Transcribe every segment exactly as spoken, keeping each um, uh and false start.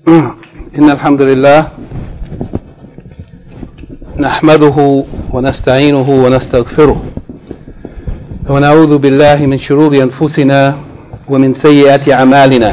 إن الحمد لله نحمده ونستعينه ونستغفره ونعوذ بالله من شرور أنفسنا ومن سيئات أعمالنا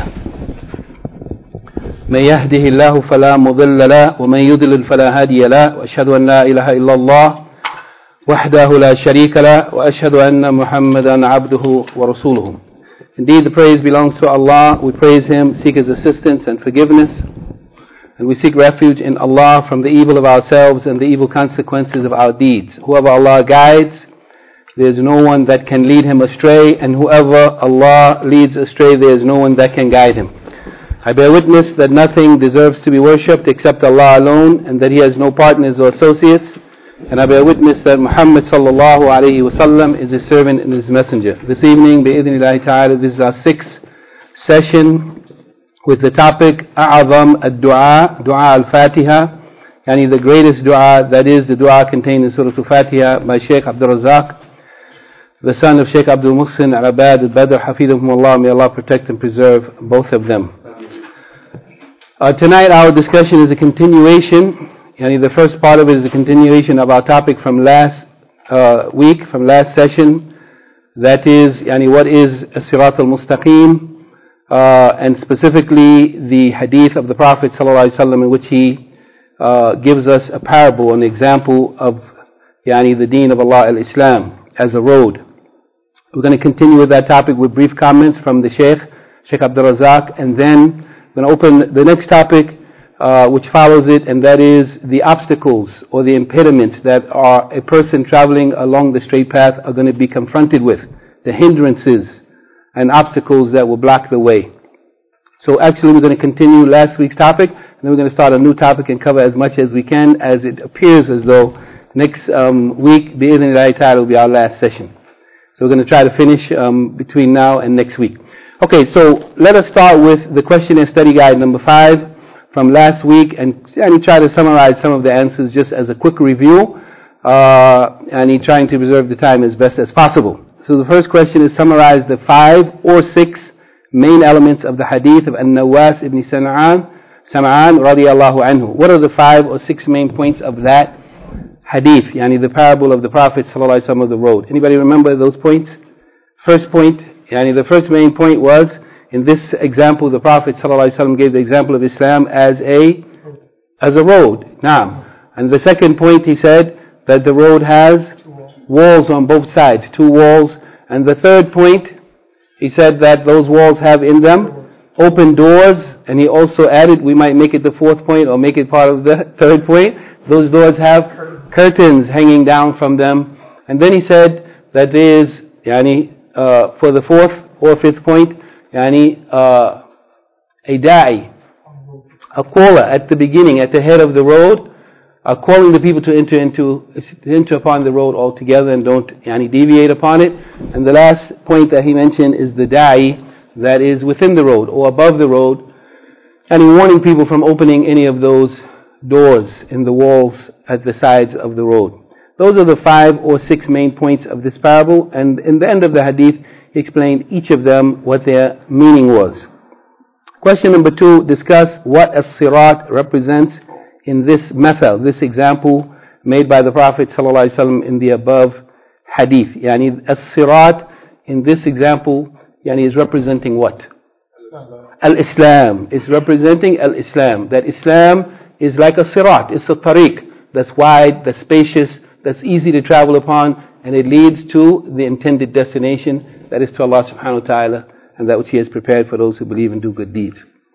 من يهده الله فلا مضل له ومن يضلل فلا هادي له وأشهد أن لا إله إلا الله وحده لا شريك له وأشهد أن محمدا عبده ورسوله. Indeed, the praise belongs to Allah. We praise Him, seek His assistance and forgiveness, and we seek refuge in Allah from the evil of ourselves and the evil consequences of our deeds. Whoever Allah guides, there is no one that can lead him astray, and whoever Allah leads astray, there is no one that can guide him. I bear witness that nothing deserves to be worshipped except Allah alone, and that He has no partners or associates. And I bear witness that Muhammad sallallahu alayhi wa sallam is His servant and His messenger. This evening, bi-idhnillahi ta'ala, this is our sixth session with the topic A'azam ad-Du'a, Du'a al-Fatiha, yani the greatest dua, that is the dua contained in Surah Al-Fatiha by Shaykh Abdul Razak, the son of Shaykh Abdul Muhsin al-Abad al-Badr, hafidhahumullah, may Allah protect and preserve both of them. Uh, tonight our discussion is a continuation. Yani the first part of it is a continuation of our topic from last uh, week, from last session. That is, yani what is as-Sirat al-Mustaqim, uh, and specifically the hadith of the Prophet ﷺ in which he uh, gives us a parable, an example of yani the Deen of Allah al-Islam as a road. We're going to continue with that topic with brief comments from the Shaykh, Shaykh Abdul Razak, and then we're going to open the next topic Uh, which follows it, and that is the obstacles or the impediments that are a person traveling along the straight path are going to be confronted with, the hindrances and obstacles that will block the way. So actually we're going to continue last week's topic, and then we're going to start a new topic and cover as much as we can, as it appears as though next um, week, bi-idhnillahi ta'ala, will be our last session. So we're going to try to finish um, between now and next week. Okay, so let us start with the question and study guide number five from last week, and, and try to summarize some of the answers just as a quick review, uh, and he trying to preserve the time as best as possible. So the first question is summarize the five or six main elements of the hadith of An-Nawas ibn Sam'an, Sam'an radiyallahu anhu. What are the five or six main points of that hadith, yani the parable of the Prophet sallallahu alaihi wasallam of the road? Anybody remember those points? First point, yani the first main point was, in this example, the Prophet ﷺ gave the example of Islam as a as a road. Naam. And the second point, he said that the road has walls on both sides, two walls. And the third point, he said that those walls have in them open doors. And he also added, we might make it the fourth point or make it part of the third point, those doors have curtains hanging down from them. And then he said that there is, yani, uh, for the fourth or fifth point, Yani, uh, a da'i, a caller at the beginning, at the head of the road, uh, calling the people to enter into, to enter upon the road altogether and don't yani, deviate upon it. And the last point that he mentioned is the da'i that is within the road or above the road, and he warning people from opening any of those doors in the walls at the sides of the road. Those are the five or six main points of this parable, and in the end of the hadith, he explained each of them what their meaning was. Question number two, discuss what as-sirat represents in this method, this example made by the Prophet ﷺ in the above hadith. Yani as-sirat in this example yani is representing what? Al-Islam. It's representing Al-Islam. That Islam is like a sirat. It's a tariq that's wide, that's spacious, that's easy to travel upon, and it leads to the intended destination, that is to Allah subhanahu wa ta'ala, and that which He has prepared for those who believe and do good deeds.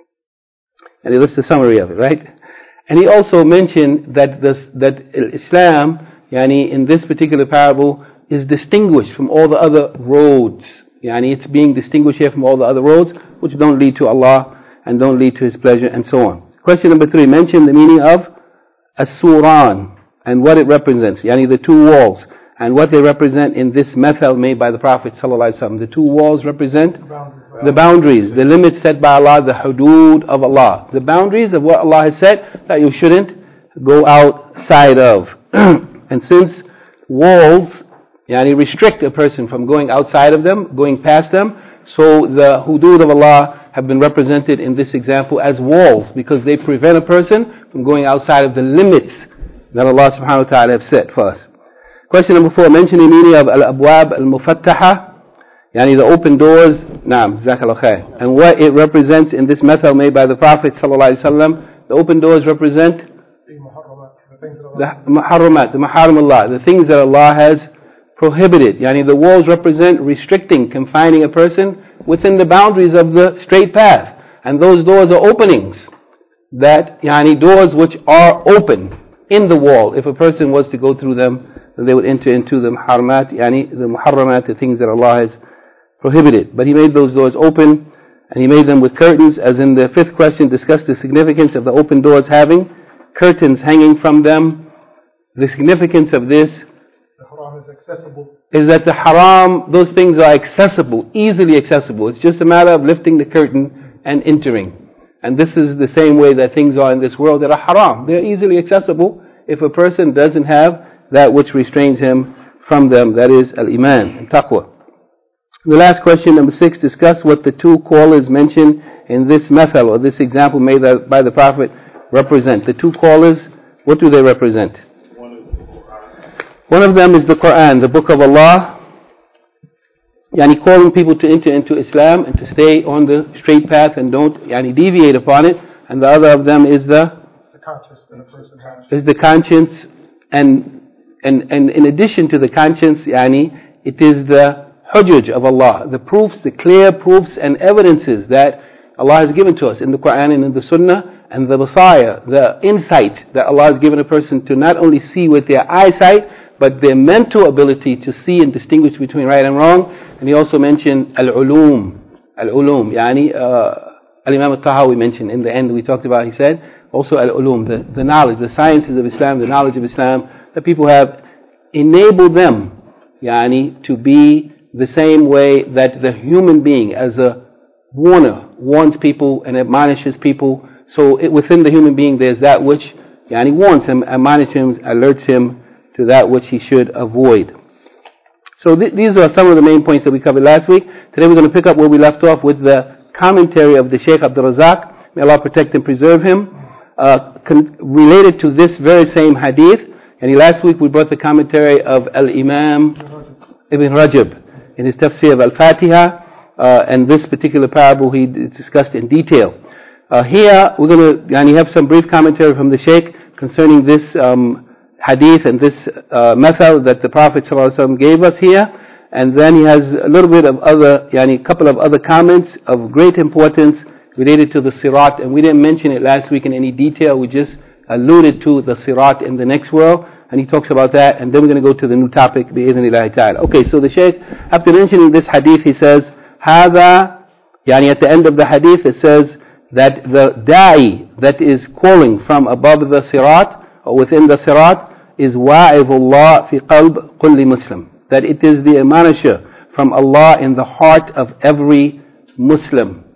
And he lists the summary of it, right? And he also mentioned that this, that Islam, yani in this particular parable, is distinguished from all the other roads. Yani it's being distinguished here from all the other roads, which don't lead to Allah and don't lead to His pleasure and so on. Question number three, mention the meaning of as-suran and what it represents, yani the two walls, and what they represent in this method made by the Prophet ﷺ. The two walls represent the boundaries, the limits set by Allah, the hudud of Allah. The boundaries of what Allah has said that you shouldn't go outside of. And since walls yani restrict a person from going outside of them, going past them, so the hudud of Allah have been represented in this example as walls, because they prevent a person from going outside of the limits that Allah subhanahu wa ta'ala have set for us. Question number four, mention the meaning of al-abwab al-mufattaha, yani the open doors. Naam, jazakallah khair. And what it represents in this method made by the Prophet sallallahu alaihi wasallam. The open doors represent the muharramat, the maharim Allah, the things that Allah has prohibited. Yani the walls represent restricting, confining a person within the boundaries of the straight path. And those doors are openings. That, yani doors which are open in the wall. If a person was to go through them, then they would enter into the muharramat, yani the muharramat, the things that Allah has prohibited. But He made those doors open, and He made them with curtains, as in the fifth question discussed the significance of the open doors having curtains hanging from them. The significance of this the haram is accessible. Is that the haram, those things are accessible, easily accessible. It's just a matter of lifting the curtain and entering. And this is the same way that things are in this world that are haram. They're easily accessible if a person doesn't have that which restrains him from them, that is al-iman and taqwa. The last question, number six, discuss what the two callers mentioned in this method or this example made by the Prophet represent. The two callers, what do they represent? One of them is the Quran, the book of Allah, yani calling people to enter into Islam and to stay on the straight path and don't yani deviate upon it. And the other of them is the the conscience that a person has. Is the conscience, and and and in addition to the conscience, yani it is the hujjaj of Allah, the proofs, the clear proofs and evidences that Allah has given to us in the Quran and in the Sunnah, and the basaya, the insight that Allah has given a person to not only see with their eyesight, but their mental ability to see and distinguish between right and wrong. And He also mentioned al-ulum, al-ulum, yani uh, Al-Imam al-Tahawi mentioned in the end, we talked about, he said, also al-ulum, the, the knowledge, the sciences of Islam, the knowledge of Islam, that people have enabled them, yani, to be the same way that the human being, as a warner, warns people and admonishes people. So it, within the human being, there's that which, yani, warns him, admonishes him, alerts him to that which he should avoid. So th- these are some of the main points that we covered last week. Today we're going to pick up where we left off with the commentary of the Shaykh Abdul Razak. May Allah protect and preserve him. Uh, con- related to this very same hadith. And last week we brought the commentary of Al-Imam Ibn Rajab in his tafsir of Al-Fatiha. Uh, and this particular parable he d- discussed in detail. Uh, here we're going to yani, have some brief commentary from the Shaykh concerning this um, hadith and this uh, method that the Prophet ﷺ gave us here, and then he has a little bit of other, yani couple of other comments of great importance related to the sirat, and we didn't mention it last week in any detail, we just alluded to the sirat in the next world, and he talks about that, and then we're going to go to the new topic, bi'idhnillahi ta'ala. Okay, so the Shaykh, after mentioning this hadith, he says, هذا, yani at the end of the hadith, it says that the da'i that is calling from above the sirat, or within the sirat, is wa'idullah fi qalb kulli Muslim. That it is the admonisher from Allah in the heart of every Muslim.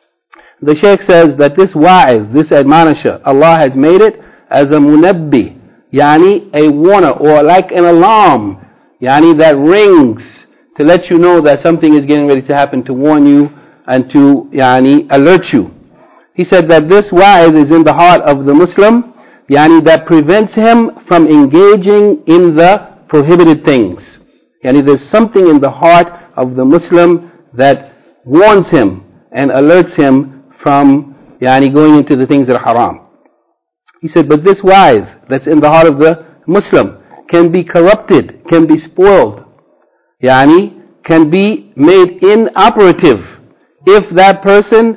The Shaykh says that this wa'id, this admonisher, Allah has made it as a munabbi, yani a warner, or like an alarm, yani that rings to let you know that something is getting ready to happen, to warn you and to yani alert you. He said that this wa'id is in the heart of the Muslim, yani that prevents him from engaging in the prohibited things. Yani there's something in the heart of the Muslim that warns him and alerts him from yani going into the things that are haram. He said, but this wa'id that's in the heart of the Muslim can be corrupted, can be spoiled, yani can be made inoperative if that person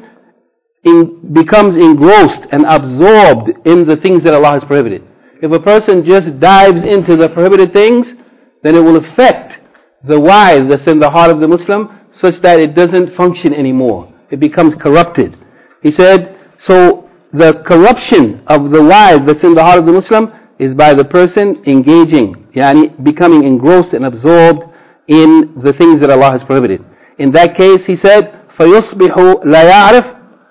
In, becomes engrossed and absorbed in the things that Allah has prohibited. If a person just dives into the prohibited things, then it will affect the wa'id that's in the heart of the Muslim such that it doesn't function anymore. It becomes corrupted. He said, so the corruption of the wa'id that's in the heart of the Muslim is by the person engaging, yani becoming engrossed and absorbed in the things that Allah has prohibited. In that case, he said, فَيُصْبِحُ لَا يَعْرِفُ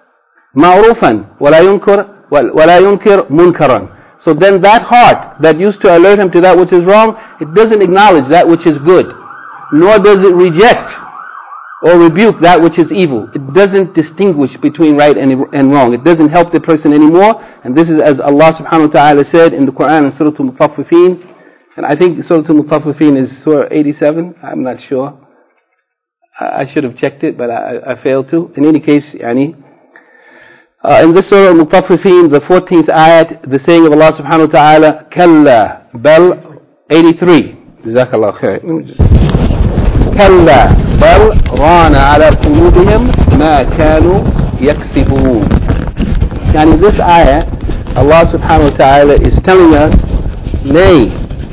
ma'rufan wala yunkar wala yunkir munkaran. So then that heart that used to alert him to that which is wrong, it doesn't acknowledge that which is good, nor does it reject or rebuke that which is evil. It doesn't distinguish between right and, and wrong. It doesn't help the person anymore. And this is as Allah subhanahu wa ta'ala said in the Quran in Surah Al-Mutaffifin. And I think Surah Al-Mutaffifin is Surah eighty-seven. I'm not sure. I, I should have checked it, but I, I failed to. In any case, yani, uh, in this Surah Al-Mutaffifin, the fourteenth ayat, the saying of Allah subhanahu wa ta'ala, Kalla bal eighty-three. Jazakallah khair. كلا بل ران على قلوبهم ما كانوا يكسبون. يعني this ayah, Allah subhanahu wa ta'ala is telling us, nay,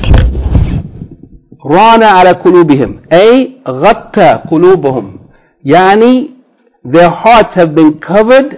ران على قلوبهم, أي غطى قلوبهم, يعني their hearts have been covered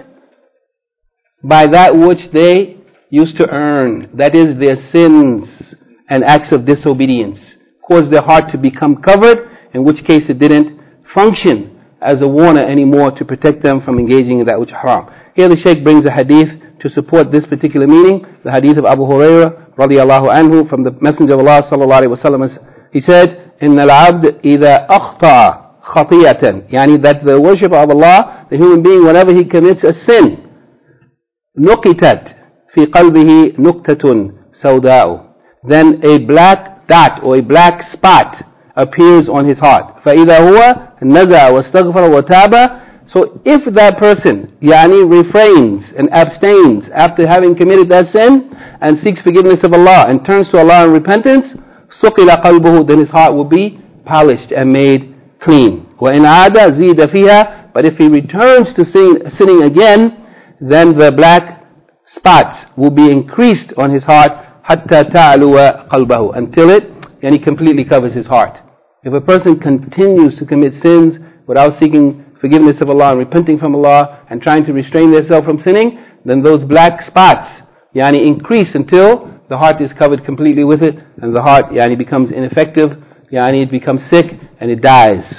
by that which they used to earn, that is their sins and acts of disobedience, caused their heart to become covered, in which case it didn't function as a warner anymore to protect them from engaging in that which is haram. Here the Shaykh brings a hadith to support this particular meaning, the hadith of Abu Hurairah radiallahu anhu from the Messenger of Allah sallallahu alayhi wa sallam. He said, إِنَّ الْعَبْدِ إِذَا أَخْطَأَ خَطِيَةً, yani that the worshipper of Allah, the human being, whenever he commits a sin, نُقِتَتْ فِي قَلْبِهِ نُقْتَةٌ سَوْدَاءُ, then a black dot or a black spot appears on his heart. فَإِذَا هُوَ نَزَعَ وَاسْتَغْفَرَ وَتَابَ. So if that person yani refrains and abstains after having committed that sin and seeks forgiveness of Allah and turns to Allah in repentance, سُقِلَ قَلْبُهُ, then his heart will be polished and made clean. وَإِنْ عَادَ زِيدَ فِيهَا, but if he returns to sin, sinning again, then the black spots will be increased on his heart حَتَّى تَعْلُوَ قَلْبَهُ, until it yani completely covers his heart. If a person continues to commit sins without seeking forgiveness of Allah and repenting from Allah and trying to restrain themselves from sinning, then those black spots yani increase until the heart is covered completely with it, and the heart yani becomes ineffective, yani it becomes sick and it dies.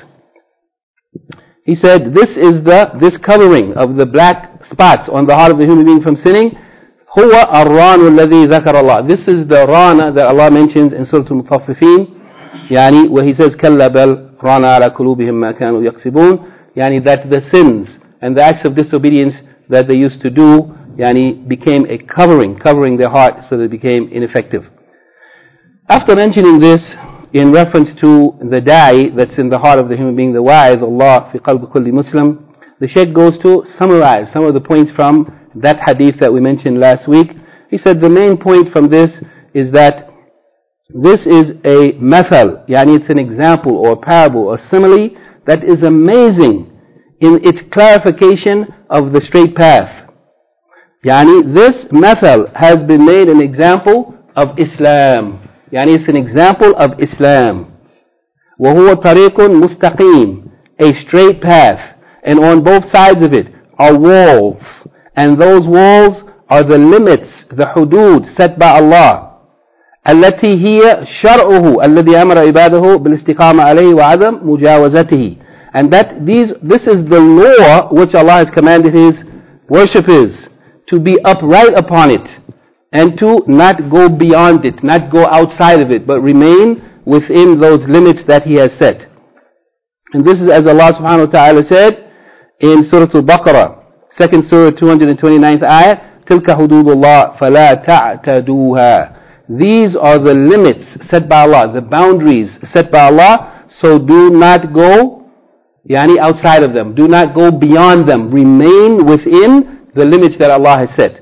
He said, this is the this covering of the black spots on the heart of the human being from sinning. هو الران الذي ذكر الله. This is the rana that Allah mentions in Surah Al-Mutaffifin, yani where He says كلا بل ران على قلوبهم ما كانوا يكسبون, yani that the sins and the acts of disobedience that they used to do yani became a covering, covering their heart, so they became ineffective. After mentioning this in reference to the da'i that's in the heart of the human being, the wa'idh Allah fi qalbi kulli Muslim, the Shaykh goes to summarize some of the points from that hadith that we mentioned last week. He said the main point from this is that this is a mathal, yani it's an example or a parable or simile that is amazing in its clarification of the straight path. Yani this mathal has been made an example of Islam. Yani it's an example of Islam. وَهُوَ طَرِيقٌ مُسْتَقِيم, a straight path. And on both sides of it are walls. And those walls are the limits, the hudud set by Allah. التي هي شرعه الذي أمر عباده بالاستقامة عليه وعدم مجاوزته. And that these, this is the law which Allah has commanded His worshippers to be upright upon it and to not go beyond it, not go outside of it, but remain within those limits that He has set. And this is as Allah subhanahu wa ta'ala said in Surah Al-Baqarah, second surah, two hundred twenty-ninth ayah, تِلْكَ حُدُودُ اللَّهِ فَلَا تَعْتَدُوهَا. These are the limits set by Allah, the boundaries set by Allah, so do not go yani outside of them. Do not go beyond them. Remain within the limits that Allah has set.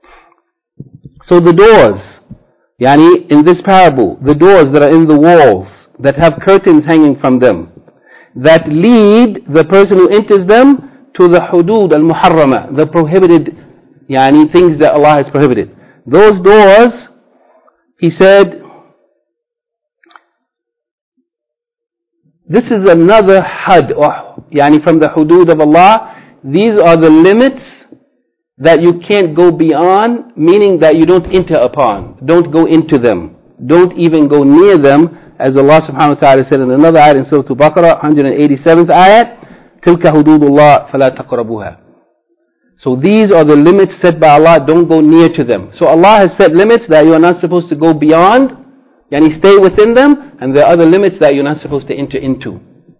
So the doors, yani in this parable, the doors that are in the walls, that have curtains hanging from them, that lead the person who enters them to the hudud al-muharrama, the prohibited yani things that Allah has prohibited. Those doors, he said, this is another had, or yani from the hudud of Allah. These are the limits that you can't go beyond, meaning that you don't enter upon. Don't go into them. Don't even go near them, as Allah subhanahu wa ta'ala said in another ayat in Surah Al-Baqarah, one hundred eighty-seventh ayat, تِلْكَ حُدُودُ اللَّهِ فَلَا تَقْرَبُوهَا. So these are the limits set by Allah, don't go near to them. So Allah has set limits that you are not supposed to go beyond, yani stay within them, and there are other limits that you're not supposed to enter into.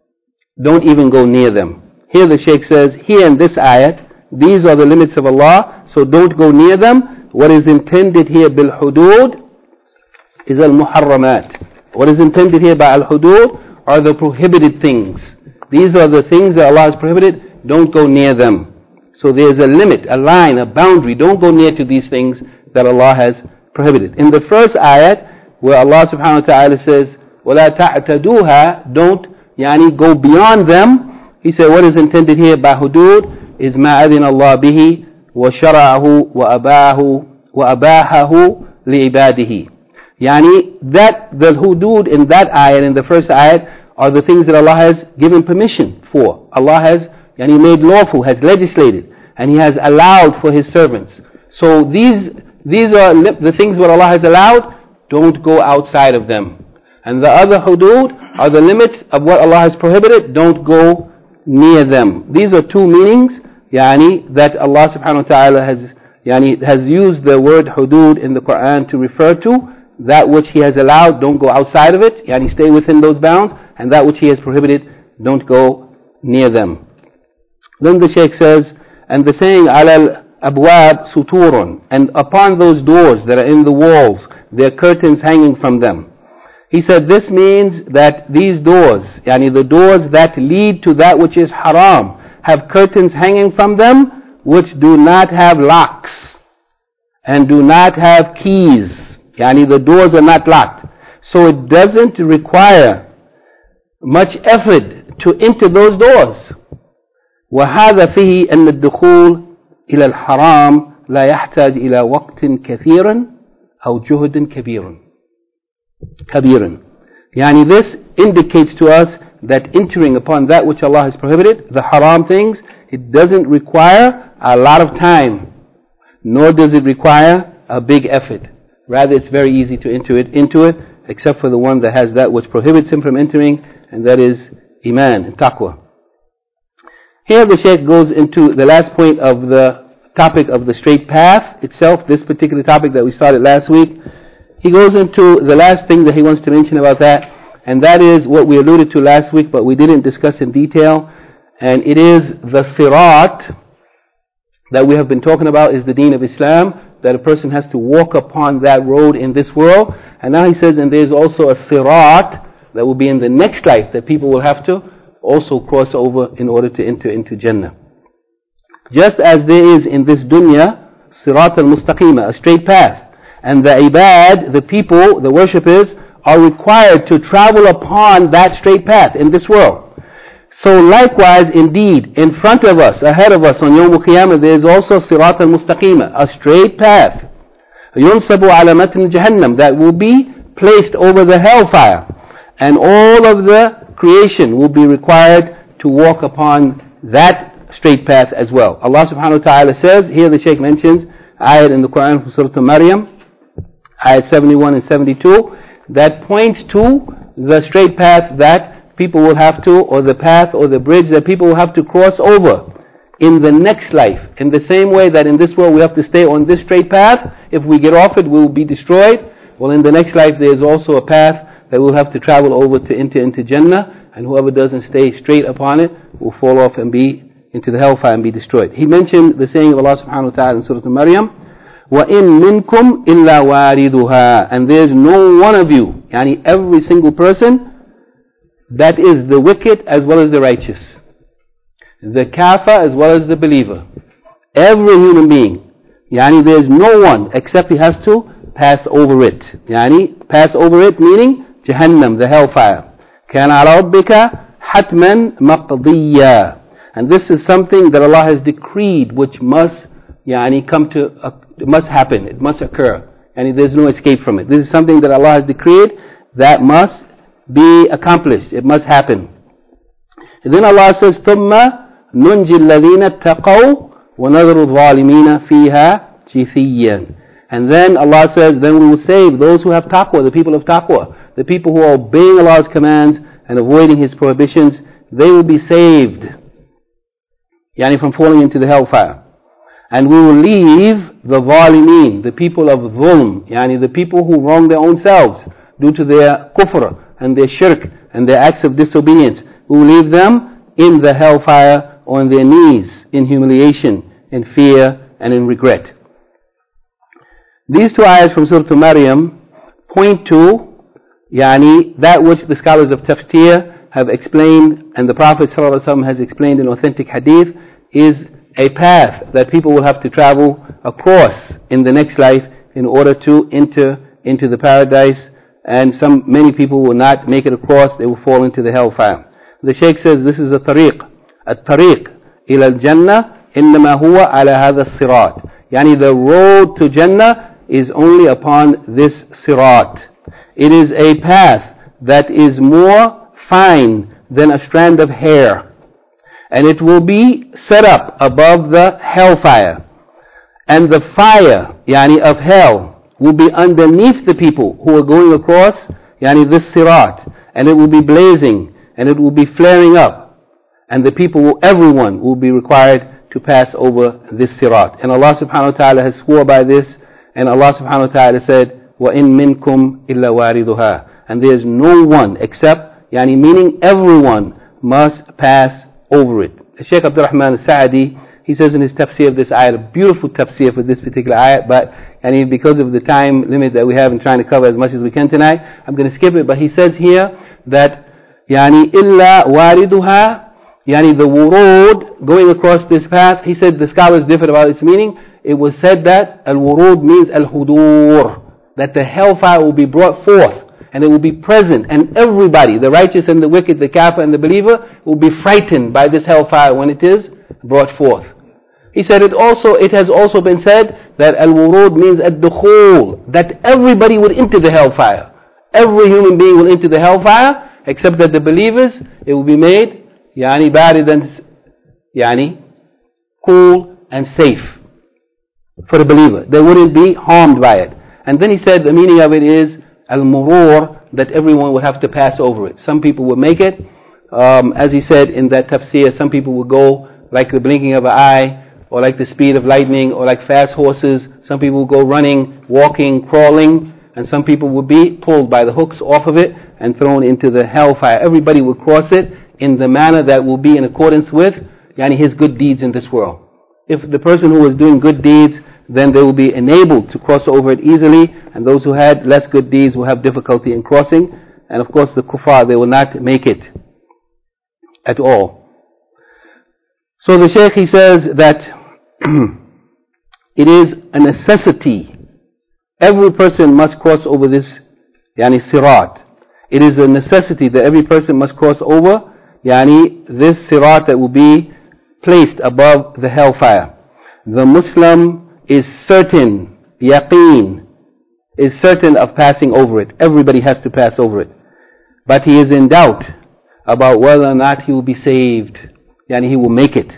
don't even go near them. Here the Shaykh says, here in this ayat, these are the limits of Allah, so don't go near them. What is intended here bil hudud is al muharramat. What is intended here by al hudud are the prohibited things. These are the things that Allah has prohibited, don't go near them. So there's a limit, a line, a boundary. Don't go near to these things that Allah has prohibited. In the first ayat, where Allah subhanahu wa ta'ala says, وَلَا تَعْتَدُوهَا, don't yani, go beyond them. He said what is intended here by hudud is مَا أَذِنَ اللَّهُ بِهِ وَشَرَعَهُ وَأَبَاهُ وَأَبَاهَهُ لِعِبَادِهِ. Yani, that, the hudud in that ayat, in the first ayat, are the things that Allah has given permission for. Allah has yani, made lawful, has legislated, and He has allowed for His servants. So these, these are the things that Allah has allowed, don't go outside of them. And the other hudud are the limits of what Allah has prohibited, don't go near them. These are two meanings yani, that Allah subhanahu wa ta'ala has, yani, has used the word hudud in the Quran to refer to. That which He has allowed, don't go outside of it, yani stay within those bounds, and that which He has prohibited, don't go near them. Then the Shaykh says, and the saying, alal abwab suturun, and upon those doors that are in the walls, there are curtains hanging from them. He said this means that these doors, yani the doors that lead to that which is haram, have curtains hanging from them, which do not have locks, and do not have keys. Yani the doors are not locked. So it doesn't require much effort to enter those doors. وهذا فيه أن الدخول إلى الحرام لا يحتاج إلى وقت كثير أو جهد كبير. كبير. Yani this indicates to us that entering upon that which Allah has prohibited, the haram things, it doesn't require a lot of time, nor does it require a big effort. Rather, it's very easy to enter it into it, except for the one that has that which prohibits him from entering, and that is iman and taqwa. Here the Shaykh goes into the last point of the topic of the straight path itself, this particular topic that we started last week. He goes into the last thing that he wants to mention about that, and that is what we alluded to last week, but we didn't discuss in detail, and it is the sirat that we have been talking about, is the deen of Islam, that a person has to walk upon that road in this world. And now he says, and there's also a sirat that will be in the next life that people will have to also cross over in order to enter into Jannah. Just as there is in this dunya, sirat al-mustaqima, a straight path. And the ibad, the people, the worshippers, are required to travel upon that straight path in this world. So likewise, indeed, in front of us, ahead of us on Yawm al-Qiyamah, there is also Sirat al-Mustaqima, a straight path. يُنْصَبُ عَلَى مَتْنِ جَهَنَّمْ, that will be placed over the hellfire. And all of the creation will be required to walk upon that straight path as well. Allah subhanahu wa ta'ala says, here the Shaykh mentions, ayat in the Quran from Surah Maryam, ayat seventy-one and seventy-two, that points to the straight path that people will have to, or the path or the bridge that people will have to cross over in the next life. In the same way that in this world we have to stay on this straight path, if we get off it we will be destroyed. Well, in the next life there is also a path that we'll have to travel over to enter into Jannah, and whoever doesn't stay straight upon it will fall off and be into the hellfire and be destroyed. He mentioned the saying of Allah subhanahu wa ta'ala in Surah Maryam, وَإِن مِّنْكُمْ إِلَّا وَارِدُهَا, and there is no one of you, yani every single person, that is the wicked as well as the righteous, the kafir as well as the believer, every human being, yani there is no one except he has to pass over it. Yani pass over it meaning Jahannam, the hellfire. كَانَ عَلَى رَبِّكَ حَتْمًا مَقْضِيًّا, and this is something that Allah has decreed which must yani come to, uh, it must happen, it must occur, and there is no escape from it. This is something that Allah has decreed that must be accomplished, it must happen. And then Allah says, ثُمَّ نُنْجِ الَّذِينَ اتَّقَوْا وَنَذَرُ الظَّالِمِينَ فِيهَا جِثِيًّا, and then Allah says, then we will save those who have taqwa, the people of taqwa, the people who are obeying Allah's commands and avoiding His prohibitions, they will be saved, yani from falling into the hellfire. And we will leave the zalimeen, the people of dhulm, yani the people who wrong their own selves due to their kufr and their shirk and their acts of disobedience. will leave them in the hellfire on their knees, in humiliation, in fear, and in regret. These two ayahs from Surah Maryam point to yani, that which the scholars of tafsir have explained, and the Prophet ﷺ has explained in authentic hadith, is a path that people will have to travel across in the next life in order to enter into the paradise, and some many people will not make it across, they will fall into the hellfire. The Shaykh says this is a tariq. الطريق إلى الجنة إنما هو على هذا الصراط. Yani the road to Jannah is only upon this sirat. It is a path that is more fine than a strand of hair, and it will be set up above the hellfire, and the fire yani of hell will be underneath the people who are going across yani this sirat, and it will be blazing and it will be flaring up, and the people will, everyone will be required to pass over this sirat. And Allah subhanahu wa ta'ala has swore by this, and Allah subhanahu wa ta'ala said, وَإِن مِّنكُمْ إِلَّا وَارِدُهَا, and there is no one except, yani meaning everyone must pass over it. Shaykh Abdul Rahman al-Sa'di, he says in his tafsir of this ayah, a beautiful tafsir for this particular ayah, but yani because of the time limit that we have in trying to cover as much as we can tonight, I'm going to skip it. But he says here that yani illa wariduha, yani the wurud going across this path. He said the scholars differed about its meaning. It was said that al-wurud means al-hudur, that the hellfire will be brought forth and it will be present, and everybody, the righteous and the wicked, the kafir and the believer, will be frightened by this hellfire when it is brought forth. He said it also, it has also been said that al-wurud means ad-dukhul, that everybody would enter the hellfire. Every human being will enter the hellfire, except that the believers, it will be made yani baridan, yani cool and safe for the believer. They wouldn't be harmed by it. And then he said the meaning of it is al-murur, that everyone would have to pass over it. Some people will make it, um, as he said in that tafsir, some people will go like the blinking of an eye, or like the speed of lightning, or like fast horses. Some people will go running, walking, crawling, and some people will be pulled by the hooks off of it and thrown into the hellfire. Everybody will cross it in the manner that will be in accordance with yani his good deeds in this world. If the person who is doing good deeds, then they will be enabled to cross over it easily, and those who had less good deeds will have difficulty in crossing, and of course the kuffar, they will not make it at all. So the Shaykh, he says that it is a necessity. Every person must cross over this yani sirat. It is a necessity that every person must cross over yani this sirat that will be placed above the hellfire. The Muslim is certain, yaqeen, is certain of passing over it. Everybody has to pass over it. But he is in doubt about whether or not he will be saved. Yani he will make it.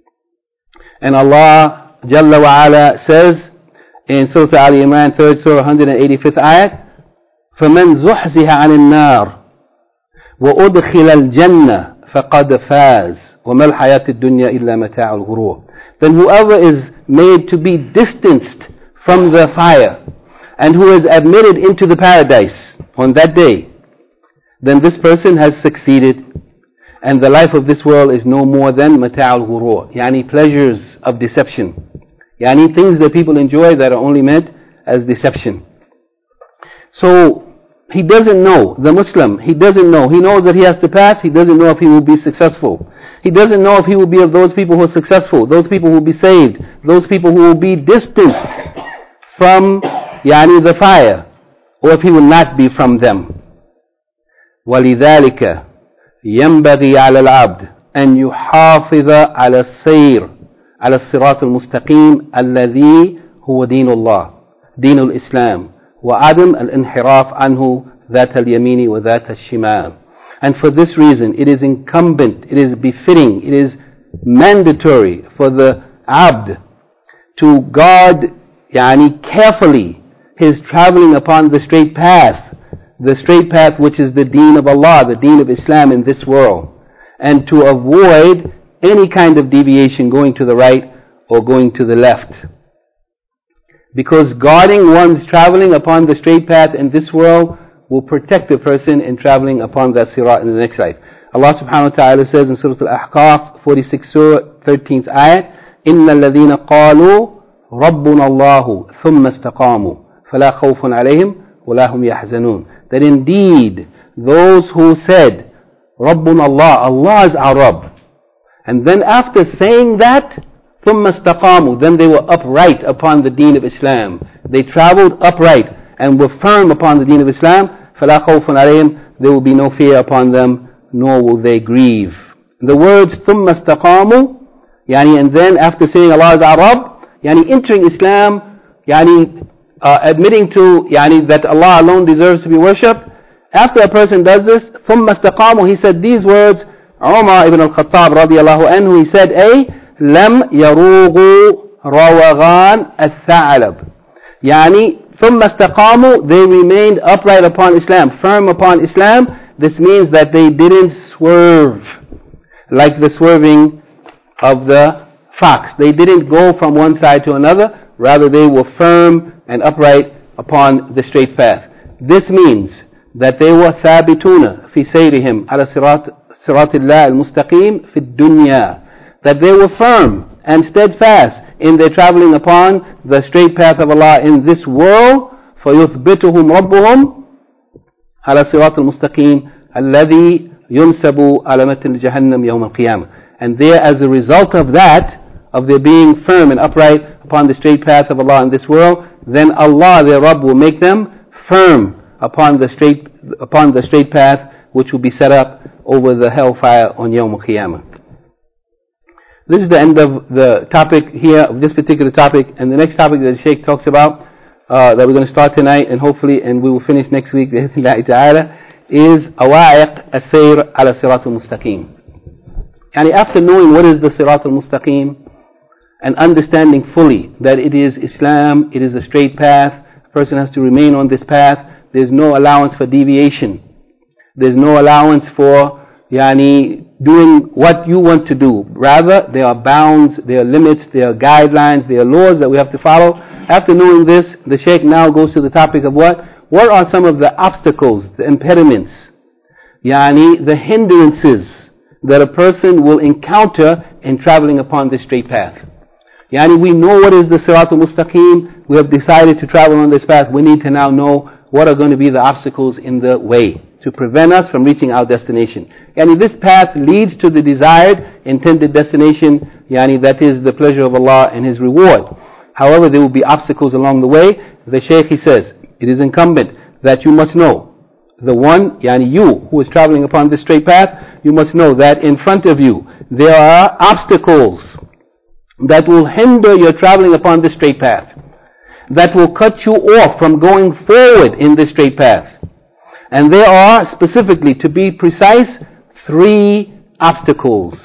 And Allah Jalla wa Ala says in Surah Ali Imran, third Surah, one hundred eighty-fifth ayat, فَمَنْ زُحْزِهَ عَنِ النَّارِ وَأُدْخِلَ الْجَنَّةِ فَقَدْ فَازَ وَمَا الْحَيَاةُ الدُّنْيَا إِلَّا مَتَاعُ الْغُرُورِ. Then whoever is made to be distanced from the fire and who is admitted into the paradise on that day, then this person has succeeded, and the life of this world is no more than mata'ul ghurur, yani pleasures of deception, yani things that people enjoy that are only meant as deception. So he doesn't know, the Muslim, he doesn't know. He knows that he has to pass, he doesn't know if he will be successful. He doesn't know if he will be of those people who are successful, those people who will be saved, those people who will be distanced from yani the fire, or if he will not be from them. وَلِذَلِكَ ينبغي على العبد أن يحافظ على السير على الصراط المستقيم الذي هو دين الله دين الإسلام وعدم الانحراف عنه ذات اليمين وذات الشمال. And for this reason it is incumbent, it is befitting, it is mandatory for the abd to guard yani carefully his traveling upon the straight path, the straight path which is the deen of Allah, the deen of Islam in this world, and to avoid any kind of deviation going to the right or going to the left. Because guarding one's traveling upon the straight path in this world will protect the person in traveling upon that sirat in the next life. Allah subhanahu wa ta'ala says in Surah Al-Ahqaf, forty-sixth Surah, thirteenth ayat, إِنَّ الَّذِينَ قَالُوا رَبُّنَا اللَّهُ ثُمَّ اسْتَقَامُوا فَلَا خَوْفٌ عَلَيْهِمْ وَلَا هُمْ يَحْزَنُونَ. That indeed, those who said, رَبُّنَا Allah, Allah is our Rabb. And then after saying that, ثُمَّ اسْتَقَامُوا, then they were upright upon the deen of Islam. They traveled upright and were firm upon the deen of Islam. فَلَا خَوْفٌ عَلَيْهِمْ, there will be no fear upon them, nor will they grieve. The words ثُمَّ اسْتَقَامُوا, yani, and then after saying Allah is our Rabb, yani, entering Islam, yani, uh, admitting to yani, that Allah alone deserves to be worshipped. After a person does this, ثُمَّ اسْتَقَامُوا, he said these words, Umar ibn al-Khattab radiallahu anhu, he said, A, لَمْ يَرُوغُوا رَوَغَانَ الثَّعْلَبِ, yani, ثُمَّ اسْتَقَامُوا, they remained upright upon Islam, firm upon Islam. This means that they didn't swerve like the swerving of the fox. They didn't go from one side to another, rather they were firm and upright upon the straight path. This means that they were ثابتون في سيرهم على صراط صراط الله المستقيم في الدنيا, that they were firm and steadfast in their traveling upon the straight path of Allah in this world. فيثبتهم ربهم على صراط المستقيم الذي ينسب على متن جهنم يوم القيامة. And there, as a result of that, of their being firm and upright upon the straight path of Allah in this world, then Allah, their Rabb, will make them firm upon the straight upon the straight path which will be set up over the hellfire on Yawm al-Qiyamah. This is the end of the topic here, of this particular topic, and the next topic that the Shaykh talks about, uh, that we're going to start tonight, and hopefully, and we will finish next week, is awaiq as-sayr ala sirat al-mustaqim. And after knowing what is the sirat al-mustaqim, and understanding fully that it is Islam, it is a straight path, a person has to remain on this path, there's no allowance for deviation, there's no allowance for yani, doing what you want to do. Rather, there are bounds, there are limits, there are guidelines, there are laws that we have to follow. After knowing this, the Shaykh now goes to the topic of what? What are some of the obstacles, the impediments, yani, the hindrances that a person will encounter in traveling upon this straight path? Yani, we know what is the Sirat al-Mustaqim, we have decided to travel on this path, we need to now know what are going to be the obstacles in the way to prevent us from reaching our destination. Yani, this path leads to the desired, intended destination, yani, that is the pleasure of Allah and His reward. However, there will be obstacles along the way. The Shaykh, he says, it is incumbent that you must know, the one, yani you, who is traveling upon this straight path, you must know that in front of you, there are obstacles that will hinder your traveling upon this straight path, that will cut you off from going forward in this straight path. And there are, specifically, to be precise, three obstacles.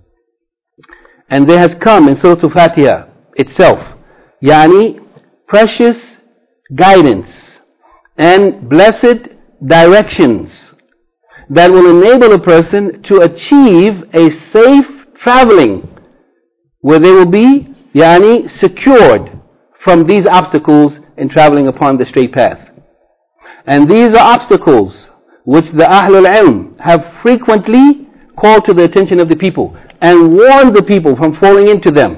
And there has come in Surah Al-Fatiha itself, yani, precious guidance and blessed directions that will enable a person to achieve a safe traveling, where they will be, yani, secured from these obstacles in traveling upon the straight path. And these are obstacles which the Ahlul Ilm have frequently called to the attention of the people and warned the people from falling into them.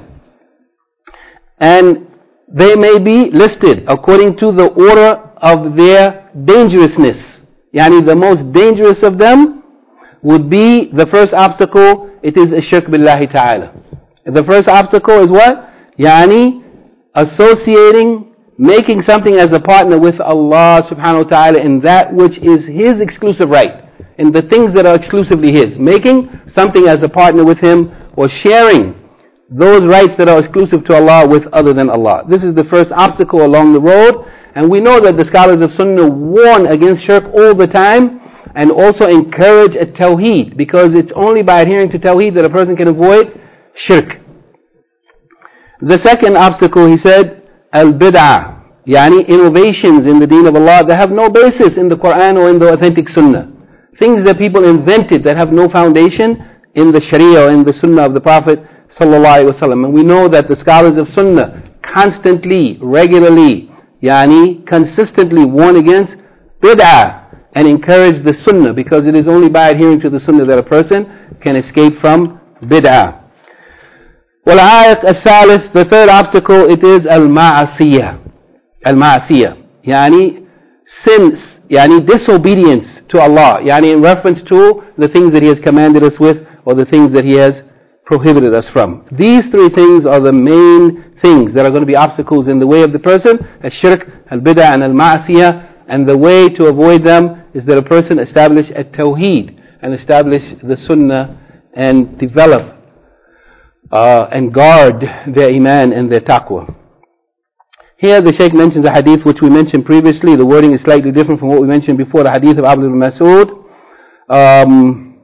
And they may be listed according to the order of their dangerousness. Yani, the most dangerous of them would be the first obstacle, it is Ashirk Billahi Ta'ala. The first obstacle is what? Yani, associating, making something as a partner with Allah subhanahu wa ta'ala in that which is His exclusive right, in the things that are exclusively His. Making something as a partner with Him, or sharing those rights that are exclusive to Allah with other than Allah. This is the first obstacle along the road, and we know that the scholars of Sunnah warn against shirk all the time, and also encourage a tawheed, because it's only by adhering to tawheed that a person can avoid shirk. The second obstacle, he said, al-bid'ah, yani innovations in the deen of Allah that have no basis in the Quran or in the authentic Sunnah. Things that people invented that have no foundation in the Sharia or in the Sunnah of the Prophet sallallahu alaihi wasallam. And we know that the scholars of Sunnah constantly, regularly, yani consistently warn against bid'ah and encourage the sunnah, because it is only by adhering to the sunnah that a person can escape from bid'ah. والعائق الثالث, the third obstacle, it is al-ma'asiyah. Al-ma'asiyah, yani sins, yani disobedience to Allah, yani in reference to the things that He has commanded us with, or the things that He has prohibited us from. These three things are the main things that are going to be obstacles in the way of the person: al-shirk, al-bid'ah, and al-ma'asiyah. And the way to avoid them is that a person establish at-tawheed, and establish the sunnah, and develop uh, and guard their iman and their taqwa. Here the Shaykh mentions a hadith which we mentioned previously. The wording is slightly different from what we mentioned before, the hadith of Abdullah ibn Mas'ud. Um,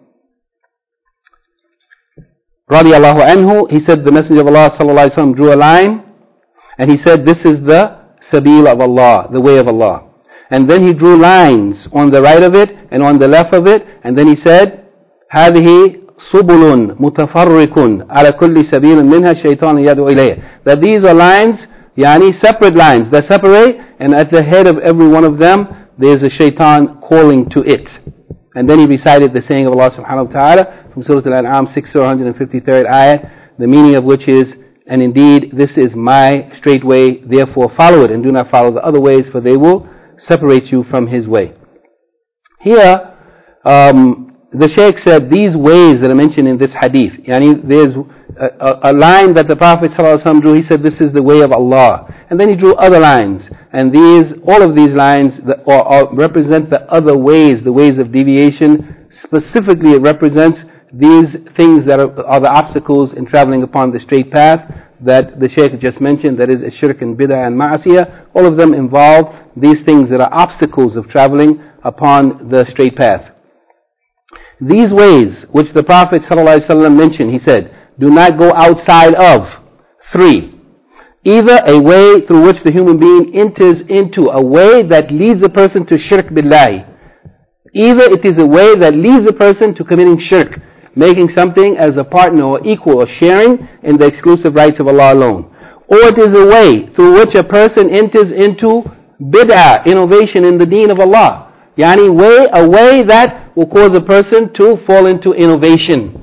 Radiallahu anhu, he said the Messenger of Allah sallallahu alaihi wasallam drew a line, and he said, this is the sabil of Allah, the way of Allah. And then he drew lines on the right of it and on the left of it, and then he said, هذه سبل متفرق على كل سبيل منها الشيطان يدعو إليه. That these are lines, yani separate lines that separate, and at the head of every one of them there is a shaitan calling to it. And then he recited the saying of Allah subhanahu wa ta'ala from Surah Al-An'am six, one hundred fifty-third ayat, the meaning of which is, and indeed this is my straight way, therefore follow it, and do not follow the other ways, for they will separate you from His way. Here, um, the Shaykh said these ways that are mentioned in this hadith, yani there's a, a, a line that the Prophet ﷺ drew. He said this is the way of Allah, and then he drew other lines, and these, all of these lines that are, are, represent the other ways, the ways of deviation. Specifically, it represents these things that are, are the obstacles in traveling upon the straight path that the Shaykh just mentioned, that is shirk and bid'ah and ma'asiyah. All of them involve these things that are obstacles of traveling upon the straight path. These ways which the Prophet ﷺ mentioned, he said, do not go outside of three. Either a way through which the human being enters into a way that leads a person to shirk billahi. Either it is a way that leads a person to committing shirk, making something as a partner or equal or sharing in the exclusive rights of Allah alone. Or it is a way through which a person enters into bid'ah, innovation in the deen of Allah. Yani way, a way that will cause a person to fall into innovation.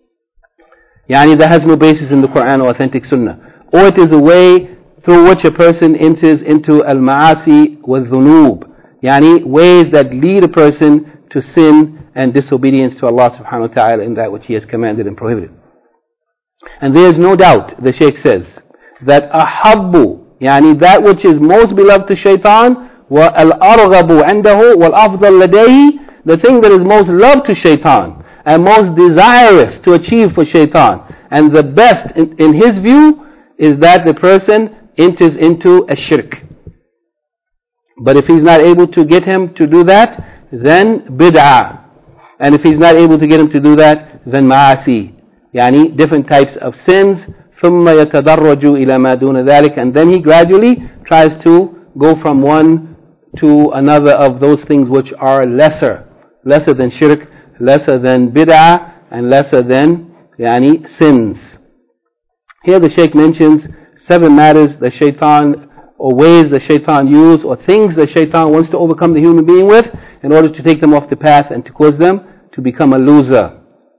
Yani that has no basis in the Quran or authentic Sunnah. Or it is a way through which a person enters into al-ma'asi wal-dhunub. Yani ways that lead a person to sin and disobedience to Allah subhanahu wa ta'ala in that which He has commanded and prohibited. And there is no doubt, the Shaykh says, that ahabbu, yani that which is most beloved to shaitan, wa al-arghabu andahu wal-afdal ladayhi, the thing that is most loved to shaitan and most desirous to achieve for shaitan, and the best in, in his view, is that the person enters into a shirk. But if he's not able to get him to do that, then bid'ah. And if he's not able to get him to do that, then ma'asi. Yani different types of sins. ثُمَّ يَتَدَرَّجُ إِلَى مَا دُونَ ذَلِكَ. And then he gradually tries to go from one to another of those things which are lesser. Lesser than shirk, lesser than bid'ah, and lesser than yani sins. Here the Shaykh mentions seven matters that shaitan, or ways that shaitan use, or things that shaitan wants to overcome the human being with in order to take them off the path and to cause them to become a loser.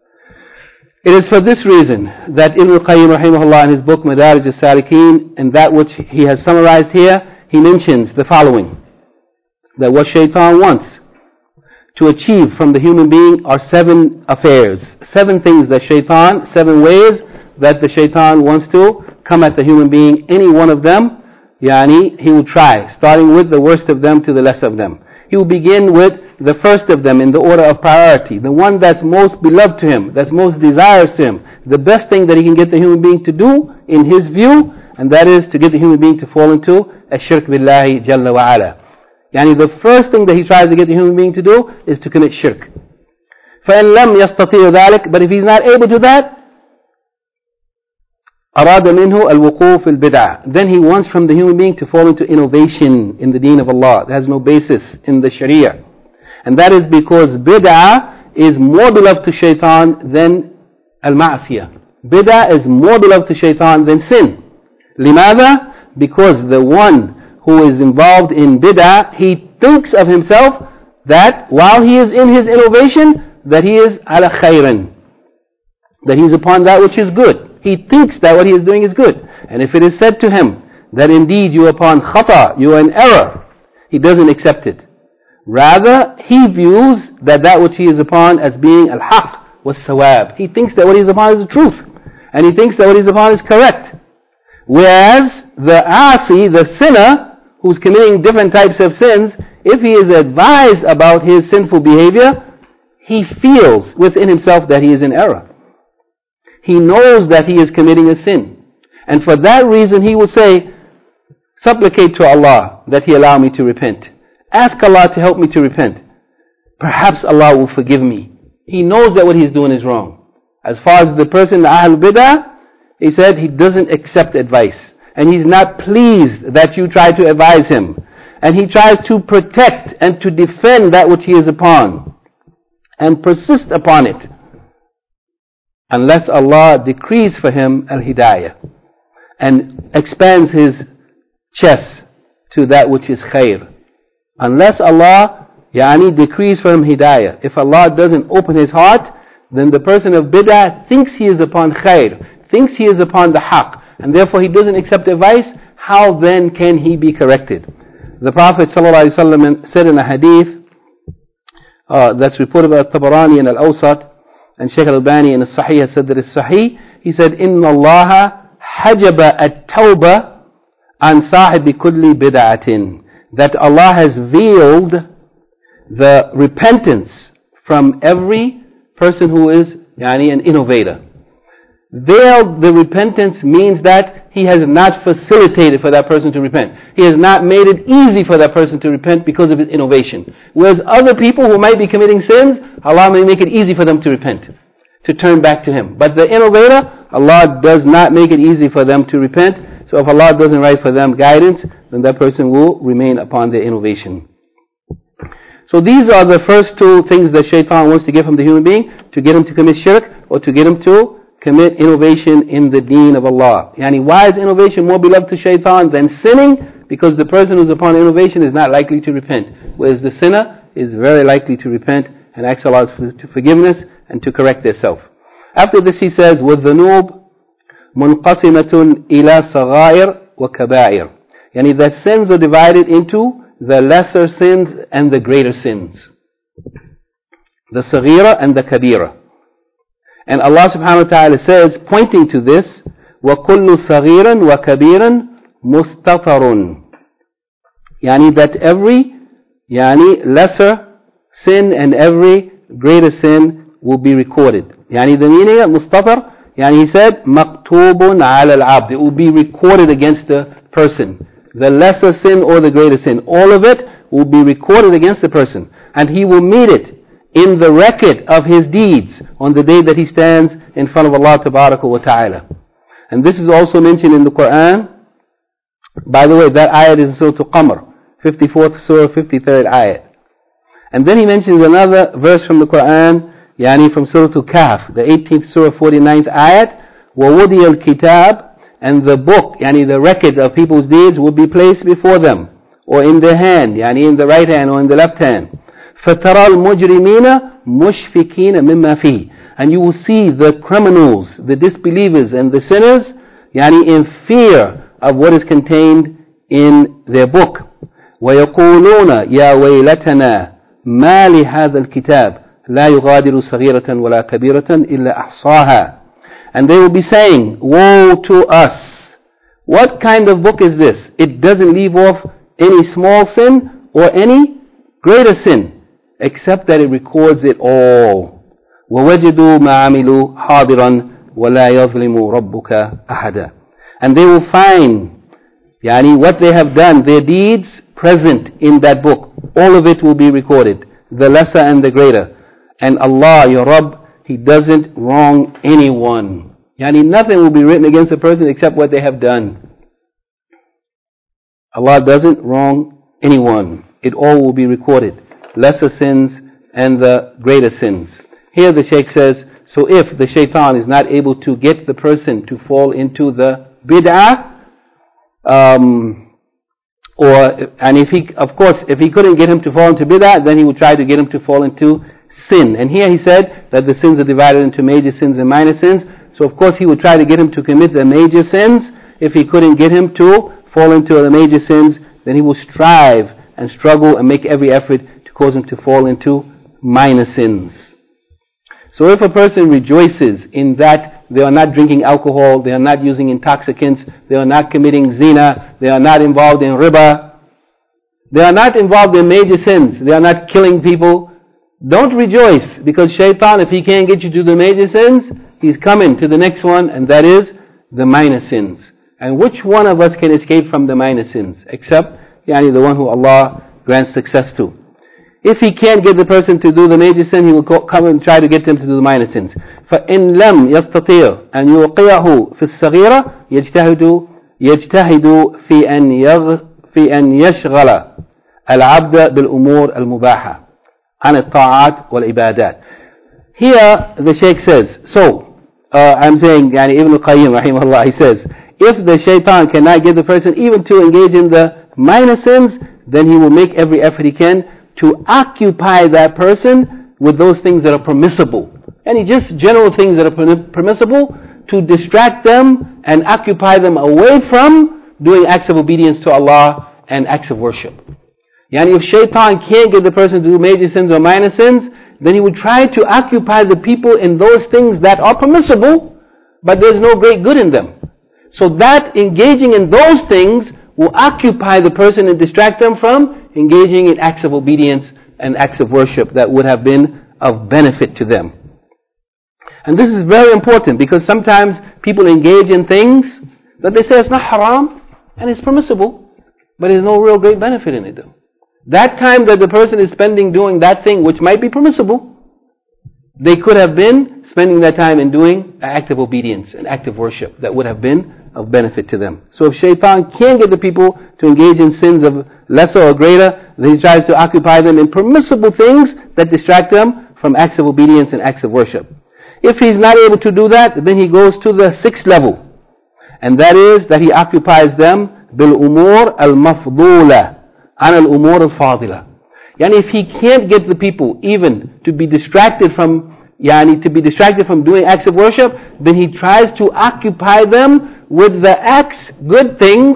It is for this reason that Ibn al-Qayyim rahimahullah in his book Madarij al-Salikin, and that which he has summarized here, he mentions the following: that what shaitan wants to achieve from the human being are seven affairs, seven things that shaitan, seven ways that the shaitan wants to come at the human being. Any one of them, yani, he will try, starting with the worst of them to the less of them. He will begin with the first of them in the order of priority, the one that's most beloved to him, that's most desirous to him, the best thing that he can get the human being to do in his view, and that is to get the human being to fall into ash-shirk billahi jalla wa ala. Yani the first thing that he tries to get the human being to do is to commit shirk. فَإِن لَمْ يَسْتَطِيعُ ذَلك. But if he's not able to do that, أراد منه الوقوف البدعة. Then he wants from the human being to fall into innovation in the deen of Allah. That has no basis in the Sharia. And that is because bid'ah is more beloved to shaitan than al-ma'asiyah. Bid'ah is more beloved to shaitan than sin. لماذا? Because the one who is involved in bid'ah, he thinks of himself that while he is in his innovation, that he is ala khayran, that he is upon that which is good. He thinks that what he is doing is good. And if it is said to him that indeed you are upon khata, you are in error, he doesn't accept it. Rather, he views that that which he is upon as being al-haq was thawab. He thinks that what he is upon is the truth. And he thinks that what he is upon is correct. Whereas the asi, the sinner, who's committing different types of sins, if he is advised about his sinful behavior, he feels within himself that he is in error. He knows that he is committing a sin. And for that reason he will say, supplicate to Allah that He allow me to repent. Ask Allah to help me to repent. Perhaps Allah will forgive me. He knows that what he's doing is wrong. As far as the person, the Ahl Bid'ah, he said he doesn't accept advice. And he's not pleased that you try to advise him. And he tries to protect and to defend that which he is upon. And persist upon it. Unless Allah decrees for him al-hidayah. And expands his chest to that which is khair. Unless Allah yani, decrees for him hidayah. If Allah doesn't open his heart, then the person of bid'ah thinks he is upon khair, thinks he is upon the haqq, and therefore he doesn't accept advice. How then can he be corrected? The Prophet ﷺ said in a hadith uh, that's reported by Tabarani and Al-Awsat, and Shaykh Al-Albani in Al-Sahih said that it's Sahih. He said, إِنَّ اللَّهَ حَجَبَ التَّوْبَةِ عَنْ صَاحِبِ كُلِّ بِدْعَةٍ, that Allah has veiled the repentance from every person who is yani, an innovator. Veiled the repentance means that He has not facilitated for that person to repent. He has not made it easy for that person to repent because of his innovation. Whereas other people who might be committing sins, Allah may make it easy for them to repent, to turn back to Him. But the innovator, Allah does not make it easy for them to repent. So if Allah doesn't write for them guidance, then that person will remain upon their innovation. So these are the first two things that shaitan wants to get from the human being, to get him to commit shirk, or to get him to commit innovation in the deen of Allah. Yani, why is innovation more beloved to shaitan than sinning? Because the person who's upon innovation is not likely to repent, whereas the sinner is very likely to repent and ask Allah for forgiveness and to correct themselves. After this he says, وَالذُّنُوبُ مُنْقَسِمَةٌ إِلَى صَغَائِرْ وَكَبَائِرْ. Yani that sins are divided into the lesser sins and the greater sins. The saghira and the kabira. And Allah subhanahu wa ta'ala says, pointing to this, وَكُلُّ صَغِيرًا وَكَبِيرًا مُسْتَطَرٌ. Yani that every yani lesser sin and every greater sin will be recorded. Yani the meaning of mustatar, yani he said, مَكْتُوبٌ عَلَى الْعَبْدِ. It will be recorded against the person. The lesser sin or the greater sin. All of it will be recorded against the person. And he will meet it in the record of his deeds on the day that he stands in front of Allah Tabaraka wa Ta'ala. And this is also mentioned in the Quran. By the way, that ayat is in Surah Al-Qamar, fifty-fourth Surah, fifty-third ayat. And then he mentions another verse from the Quran, yani from Surah Al-Kahf, the eighteenth Surah, forty-ninth ayat, وَوُضِيَ الْكِتَابِ, and the book, yani the record of people's deeds will be placed before them, or in their hand, yani in the right hand or in the left hand. فَتَرَى الْمُجْرِمِينَ مُشْفِكِينَ مِمَّا فِيهِ. And you will see the criminals, the disbelievers and the sinners, yani in fear of what is contained in their book. وَيَقُولُونَ يَا وَيْلَتَنَا مَا لِهَذَا الْكِتَابِ لَا يُغَادِرُ صَغِيرَةً وَلَا كَبِيرَةً إِلَّا أَحْصَاهَا. And they will be saying, woe to us! What kind of book is this? It doesn't leave off any small sin or any greater sin, except that it records it all. وَوَجِدُوا مَا عَمِلُوا حَاضِرًا وَلَا يَظْلِمُ رَبُّكَ أَحَدًا. And they will find, yani what they have done, their deeds present in that book. All of it will be recorded, the lesser and the greater. And Allah, your Rabb, He doesn't wrong anyone. Yani nothing will be written against a person except what they have done. Allah doesn't wrong anyone. It all will be recorded. Lesser sins and the greater sins. Here the Shaykh says, so if the shaitan is not able to get the person to fall into the bid'ah, um, Or, and if he, of course, if he couldn't get him to fall into bid'ah, then he would try to get him to fall into sin. And here he said that the sins are divided into major sins and minor sins. So of course he would try to get him to commit the major sins. If he couldn't get him to fall into the major sins, then he will strive and struggle and make every effort to cause him to fall into minor sins. So if a person rejoices in that they are not drinking alcohol, they are not using intoxicants, they are not committing zina, they are not involved in riba, they are not involved in major sins, they are not killing people, don't rejoice, because shaitan, if he can't get you to the major sins, he's coming to the next one, and that is the minor sins. And which one of us can escape from the minor sins? Except yani, the one who Allah grants success to. If he can't get the person to do the major sin, he will come and try to get them to do the minor sins. فَإِن لَمْ يَسْتَطِيعُ أَنْ يُوقِيَهُ فِي الصَّغِيرَةِ يَجْتَهِدُ يَجْتَهِدُ فِي أَنْ يغ في أن يشغل العبد بالأمور المباحة عن الطاعات والعبادات. Here the Shaykh says, so uh, I'm saying, يعني Ibn Qayyim rahimahullah, he says, if the shaitan cannot get the person even to engage in the minor sins, then he will make every effort he can to occupy that person with those things that are permissible. And just general things that are permissible, to distract them and occupy them away from doing acts of obedience to Allah and acts of worship. Yani if shaitan can't get the person to do major sins or minor sins, then he would try to occupy the people in those things that are permissible, but there's no great good in them. So that engaging in those things will occupy the person and distract them from engaging in acts of obedience and acts of worship that would have been of benefit to them. And this is very important, because sometimes people engage in things that they say it's not haram and it's permissible, but there's no real great benefit in it though. That time that the person is spending doing that thing which might be permissible, they could have been spending that time in doing an act of obedience, an act of worship that would have been of benefit to them. So if shaitan can't get the people to engage in sins of lesser or greater, then he tries to occupy them in permissible things that distract them from acts of obedience and acts of worship. If he's not able to do that, then he goes to the sixth level, and that is that he occupies them bil-umur al-mafdula an al-umur al-fadila. Yani if he can't get the people even to be distracted from yani to be distracted from doing acts of worship, then he tries to occupy them with the acts, good things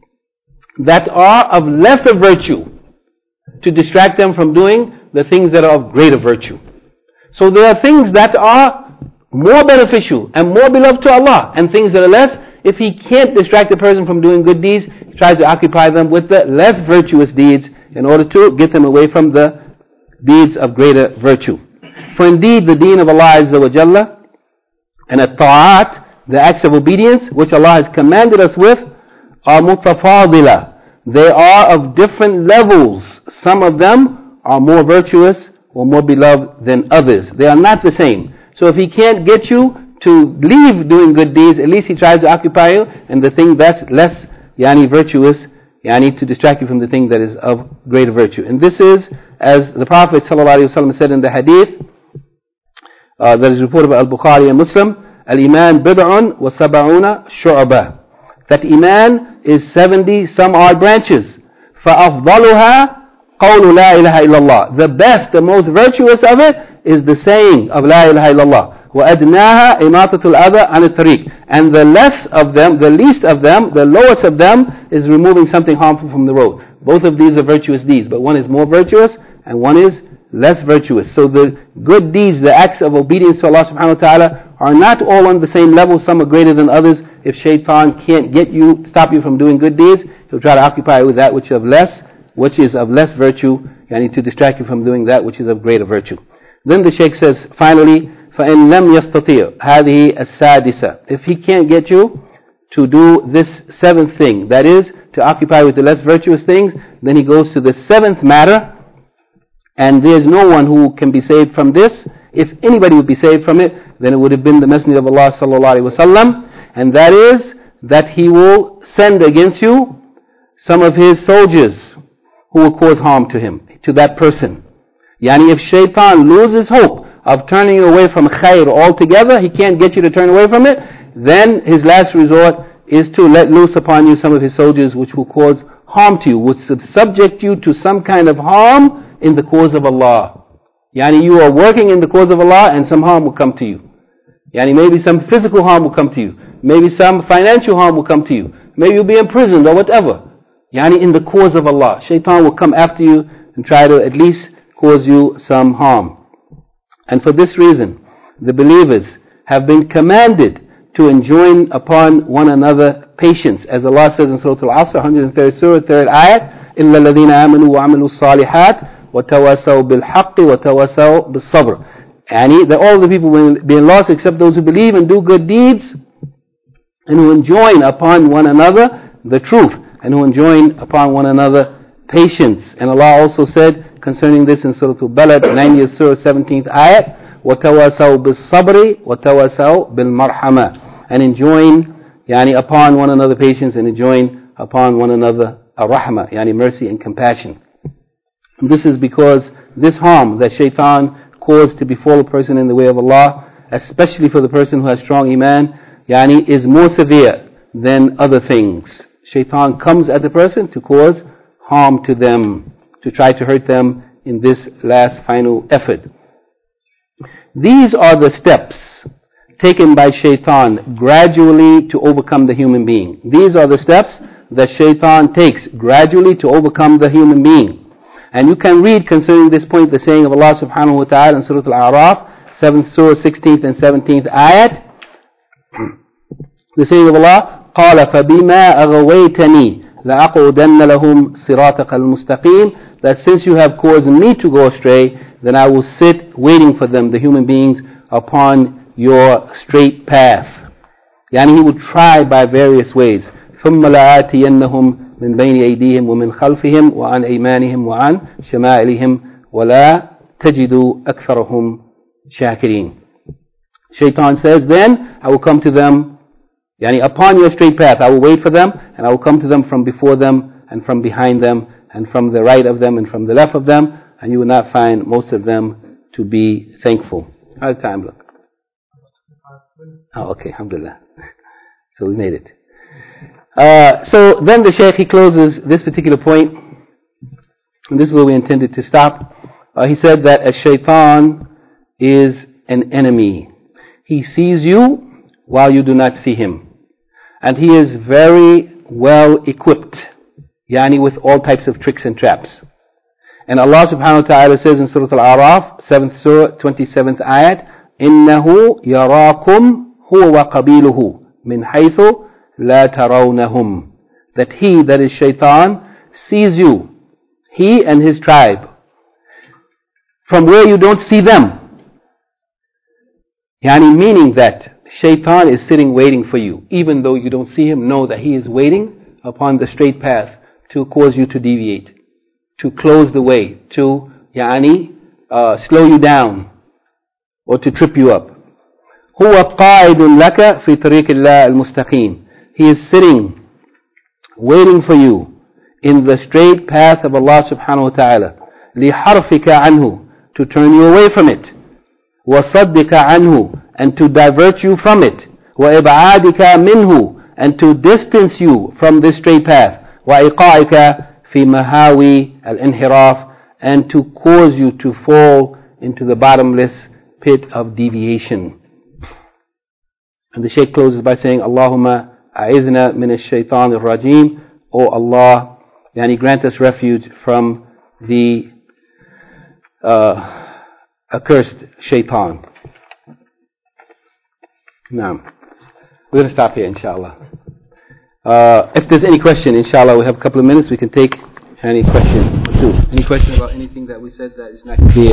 that are of lesser virtue, to distract them from doing the things that are of greater virtue. So there are things that are more beneficial and more beloved to Allah, and things that are less. If he can't distract the person from doing good deeds, he tries to occupy them with the less virtuous deeds in order to get them away from the deeds of greater virtue. For indeed the deen of Allah Azza wa Jalla and at-ta'at, the acts of obedience which Allah has commanded us with, are mutafadila. They are of different levels. Some of them are more virtuous or more beloved than others. They are not the same. So if he can't get you to leave doing good deeds, at least he tries to occupy you in the thing that's less yani virtuous, yani to distract you from the thing that is of greater virtue. And this is, as the Prophet ﷺ said in the hadith uh, that is reported by Al-Bukhari and Muslim, Al-Iman bid'un wa sab'una shu'bah, that Iman is seventy some odd branches. فَأَفْضَلُهَا قَوْلُ لَا إِلَهَ إِلَّا اللَّهِ. The best, the most virtuous of it is the saying of La ilaha illallah. وَأَدْنَاهَا إِمَاطَةُ الْأَذَى عَنِ الطَّرِيقِ. And the less of them, the least of them, the lowest of them is removing something harmful from the road. Both of these are virtuous deeds, but one is more virtuous and one is less virtuous. So the good deeds, the acts of obedience to Allah subhanahu wa ta'ala, are not all on the same level. Some are greater than others. If shaitan can't get you, stop you from doing good deeds, he'll try to occupy you with that which is of less, which is of less virtue, and to distract you from doing that which is of greater virtue. Then the Shaykh says, finally, فَإِن لَمْ يَسْتَطِيعُ هَذِهِ السَّادِسَةِ. If he can't get you to do this seventh thing, that is, to occupy with the less virtuous things, then he goes to the seventh matter, and there is no one who can be saved from this. If anybody would be saved from it, then it would have been the Messenger of Allah sallallahu alaihi wasallam, and that is that he will send against you some of his soldiers who will cause harm to him, to that person. Yani if shaitan loses hope of turning you away from khair altogether, he can't get you to turn away from it, then his last resort is to let loose upon you some of his soldiers which will cause harm to you, would subject you to some kind of harm in the cause of Allah. Yani you are working in the cause of Allah and some harm will come to you. Yani maybe some physical harm will come to you. Maybe some financial harm will come to you. Maybe you'll be imprisoned or whatever. Yani in the cause of Allah. Shaitan will come after you and try to at least cause you some harm. And for this reason, the believers have been commanded to enjoin upon one another patience. As Allah says in Surah Al-Asr, one hundred third Surah, third ayat, إِلَّا الَّذِينَ آمَنُوا وَعَمِلُوا الصَّالِحَاتِ وَتَوَاسَوْا بِالْحَقِّ وَتَوَاسَوْا بِالصَّبْرِ. Yani that all the people will be lost except those who believe and do good deeds and who enjoin upon one another the truth and who enjoin upon one another patience. And Allah also said concerning this in Surah Al-Balad, ninetieth Surah, seventeenth ayat, وَتَوَاسَوْا بِالصَّبْرِ وَتَوَاسَوْا بِالْمَرْحَمَةِ, and enjoin yani upon one another patience and enjoin upon one another a-rahmah, yani mercy and compassion. And this is because this harm that shaitan caused to befall a person in the way of Allah, especially for the person who has strong iman, yani is more severe than other things. Shaitan comes at the person to cause harm to them, to try to hurt them in this last final effort. These are the steps taken by shaitan gradually to overcome the human being. These are the steps that shaitan takes gradually to overcome the human being. And you can read concerning this point the saying of Allah subhanahu wa ta'ala in Surah Al-A'raf, seventh Surah, sixteenth and seventeenth ayat. The saying of Allah, قَالَ فَبِمَا أَغَوَيْتَنِي لَأَقْعُدَنَّ لَهُمْ صِرَاطَكَ الْمُسْتَقِيمِ, that since you have caused me to go astray, then I will sit waiting for them, the human beings, upon your straight path. Yani he would try by various ways. ثُمَّ لَآتِيَنَّهُمْ من بين أيديهم ومن خلفهم وعن أيمانهم وعن شمائلهم ولا تجد أكثرهم شاكرين. Shaitan says, then I will come to them, yani upon your straight path, I will wait for them, and I will come to them from before them, and from behind them, and from the right of them, and from the left of them, and you will not find most of them to be thankful. How does time look? Oh, okay, alhamdulillah. So we made it. Uh, so then the Shaykh, he closes this particular point, and this is where we intended to stop. Uh, he said that a shaitan is an enemy. He sees you while you do not see him. And he is very well equipped, yani with all types of tricks and traps. And Allah subhanahu wa ta'ala says in Surah Al-A'raf, seventh Surah, twenty-seventh ayat, إِنَّهُ يَرَاكُمْ هُوَ وَقَبِيلُهُ مِنْ حَيْثُ لَا تَرَوْنَهُمْ, that he, that is shaitan, sees you, he and his tribe, from where you don't see them. Yani meaning that shaitan is sitting waiting for you. Even though you don't see him, know that he is waiting upon the straight path to cause you to deviate, to close the way, to yani, uh, slow you down, or to trip you up. هُوَ قَائِدٌ لَكَ فِي طَرِيقِ اللَّهِ الْمُسْتَقِيمِ. He is sitting, waiting for you in the straight path of Allah subhanahu wa ta'ala. لِحَرْفِكَ عَنْهُ, to turn you away from it. وَصَدِّكَ عَنْهُ, and to divert you from it. وَإِبْعَادِكَ مِنْهُ, and to distance you from this straight path. وَإِقَائِكَ فِي مَهَاوِي الْإِنْحِرَافِ, and to cause you to fall into the bottomless pit of deviation. And the Shaykh closes by saying, Allahumma a'idhna min ash-shaytan ar-rajim. O Allah, yani grant us refuge from the uh, accursed shaitan. Naam. We're going to stop here, inshallah. Uh, if there's any question, inshallah, we have a couple of minutes, we can take any question or two. Any question about anything that we said that is not clear?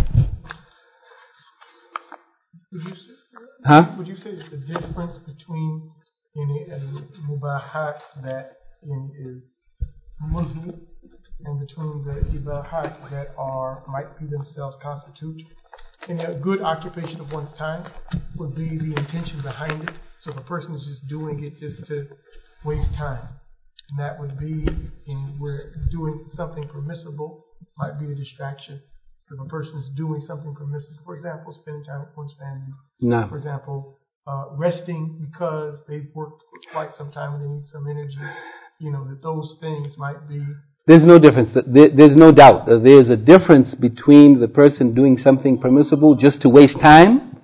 Huh? Would you say that the difference between any mubahat that is mulhi and between the ibahat that are might be themselves constitute in a good occupation of one's time would be the intention behind it? So if a person is just doing it just to waste time, and that would be in where doing something permissible might be a distraction. If a person is doing something permissible, for example, spending time with one's family, no. for example, uh, resting because they've worked for quite some time and they need some energy, you know, that those things might be... There's no difference. There's no doubt that there's a difference between the person doing something permissible just to waste time,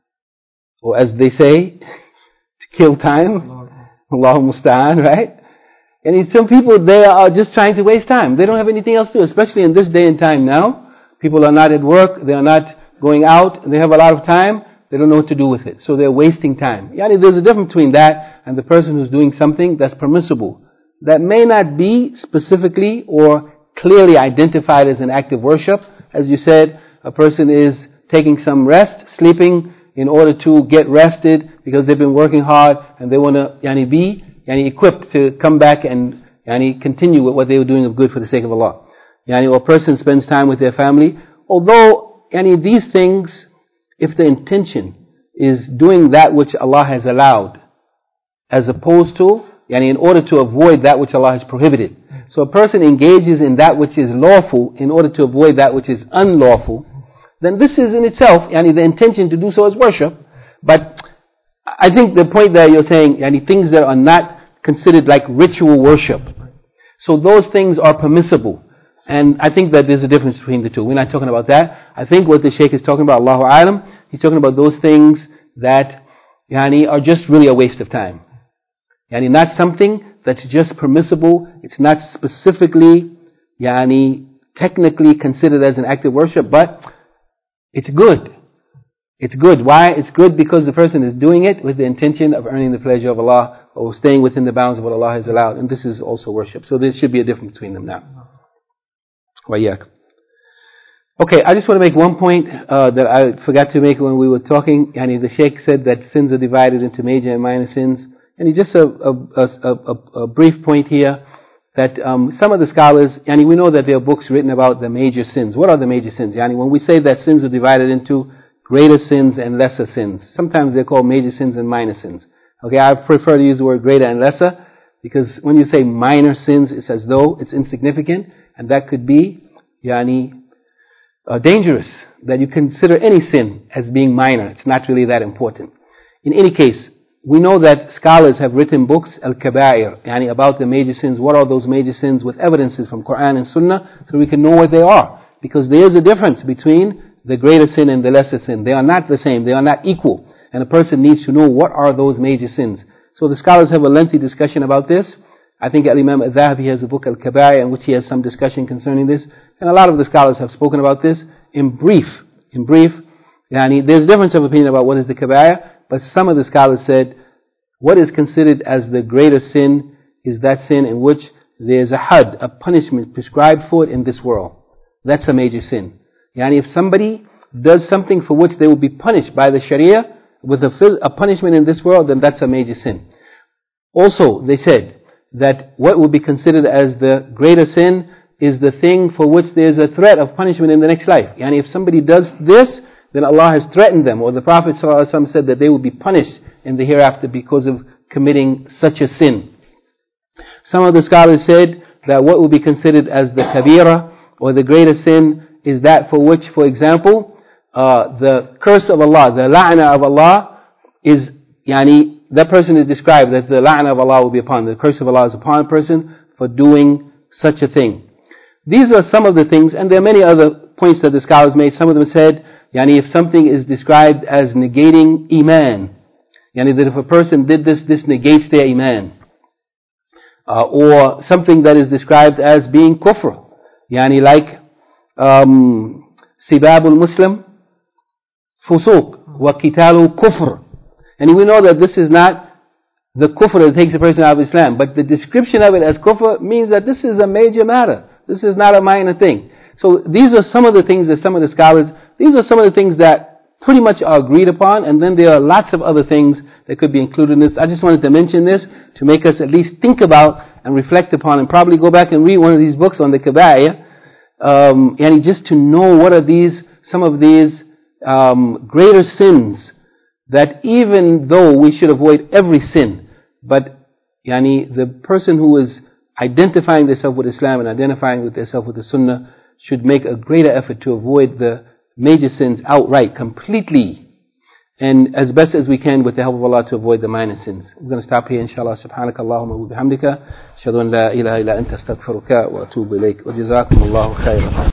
or as they say, to kill time. Allahu musta'an, right? And some people, they are just trying to waste time. They don't have anything else to do, especially in this day and time now. People are not at work, they are not going out, they have a lot of time, they don't know what to do with it. So they're wasting time. Yani there's a difference between that and the person who's doing something that's permissible. That may not be specifically or clearly identified as an act of worship. As you said, a person is taking some rest, sleeping in order to get rested because they've been working hard and they want to yani, be yani, equipped to come back and yani, continue with what they were doing of good for the sake of Allah. Yani, or a person spends time with their family. Although yani, these things, if the intention is doing that which Allah has allowed, as opposed to, yani, in order to avoid that which Allah has prohibited. So a person engages in that which is lawful in order to avoid that which is unlawful, then this is in itself, yani, the intention to do so is worship. But I think the point that you're saying, yani, things that are not considered like ritual worship. So those things are permissible. And I think that there's a difference between the two. We're not talking about that. I think what the Shaykh is talking about, Allahu Alam, he's talking about those things that yani, are just really a waste of time. Yani, not something that's just permissible. It's not specifically, yani, technically considered as an act of worship, but it's good. It's good. Why? It's good because the person is doing it with the intention of earning the pleasure of Allah or staying within the bounds of what Allah has allowed. And this is also worship. So there should be a difference between them now. وَإِيَّاكَ. Okay, I just want to make one point uh, that I forgot to make when we were talking. Yani the Shaykh said that sins are divided into major and minor sins. And just a, a, a, a, a brief point here, that um, some of the scholars, yani we know that there are books written about the major sins. What are the major sins? Yani when we say that sins are divided into greater sins and lesser sins, sometimes they're called major sins and minor sins. Okay, I prefer to use the word greater and lesser, because when you say minor sins, it's as though it's insignificant, and that could be yani, uh, dangerous, that you consider any sin as being minor. It's not really that important. In any case, we know that scholars have written books, al-kaba'ir, yani about the major sins. What are those major sins, with evidences from Quran and Sunnah, so we can know what they are. Because there is a difference between the greater sin and the lesser sin. They are not the same, they are not equal. And a person needs to know what are those major sins. So the scholars have a lengthy discussion about this. I think Al-Imam Al-Dhahabi has a book, Al-Kaba'ir, in which he has some discussion concerning this. And a lot of the scholars have spoken about this. In brief, in brief, yani, there's a difference of opinion about what is the Kaba'ir, but some of the scholars said, what is considered as the greater sin is that sin in which there's a had, a punishment prescribed for it in this world. That's a major sin. Yani if somebody does something for which they will be punished by the Sharia with a, a punishment in this world, then that's a major sin. Also, they said that what would be considered as the greater sin is the thing for which there's a threat of punishment in the next life. Yani if somebody does this, then Allah has threatened them, or the Prophet ﷺ said that they will be punished in the hereafter because of committing such a sin. Some of the scholars said that what would be considered as the kabira, or the greater sin, is that for which, for example, uh, the curse of Allah, the la'na of Allah, is, yani, that person is described that the la'na of Allah will be upon, the curse of Allah is upon a person for doing such a thing. These are some of the things, and there are many other points that the scholars made. Some of them said, yani, if something is described as negating iman, yani that if a person did this, this negates their iman. Uh, or something that is described as being kufr, yani like um, sibabul muslim fusuq wa qitalu kufr. And we know that this is not the kufr that takes a person out of Islam, but the description of it as kufr means that this is a major matter. This is not a minor thing. So these are some of the things that some of the scholars, these are some of the things that pretty much are agreed upon, and then there are lots of other things that could be included in this. I just wanted to mention this to make us at least think about and reflect upon, and probably go back and read one of these books on the Kaba'ir, um, and just to know what are these, some of these um, greater sins, that even though we should avoid every sin, but yani, the person who is identifying themselves with Islam and identifying with themselves with the Sunnah should make a greater effort to avoid the major sins outright, completely. and as best as we can with the help of Allah to avoid the minor sins. We're going to stop here, inshallah. Subhanaka Allahumma wa bihamdika. Ashhadu an la ilaha illa anta astaghfiruka wa atubu ilayk. Wa jazakum Allahu khairan.